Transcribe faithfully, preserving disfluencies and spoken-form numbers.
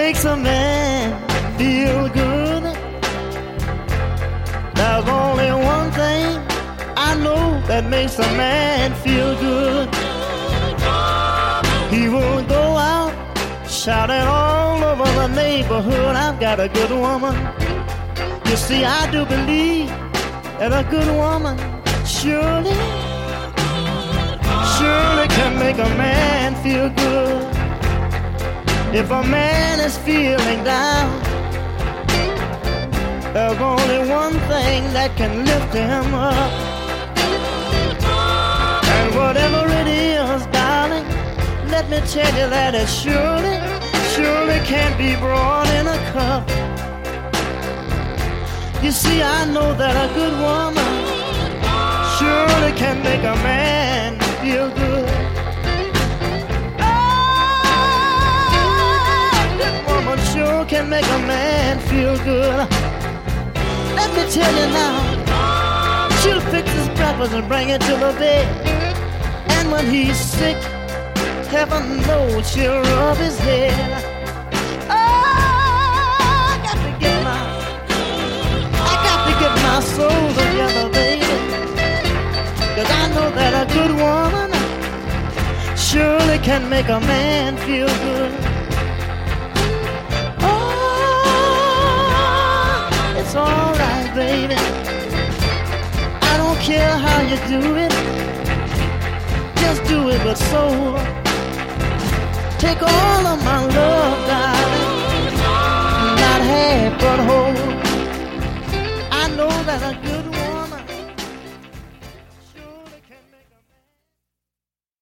makes a man feel good. There's only one thing I know that makes a man feel good. He will go out shouting all over the neighborhood, I've got a good woman. You see, I do believe that a good woman surely, surely can make a man feel good. If a man is feeling down, there's only one thing that can lift him up. And whatever it is, darling, let me tell you that it surely, surely can't be brought in a cup. You see, I know that a good woman surely can make a man feel good. Sure can make a man feel good. Let me tell you now, she'll fix his breakfast and bring it to the bed. And when he's sick, heaven knows she'll rub his head. Oh, I got to get my, I got to get my soul together, baby. 'Cause I know that a good woman surely can make a man feel good. It's alright, baby. I don't care how you do it. Just do it with soul. Take all of my love, darling. Not half but whole. I know that a good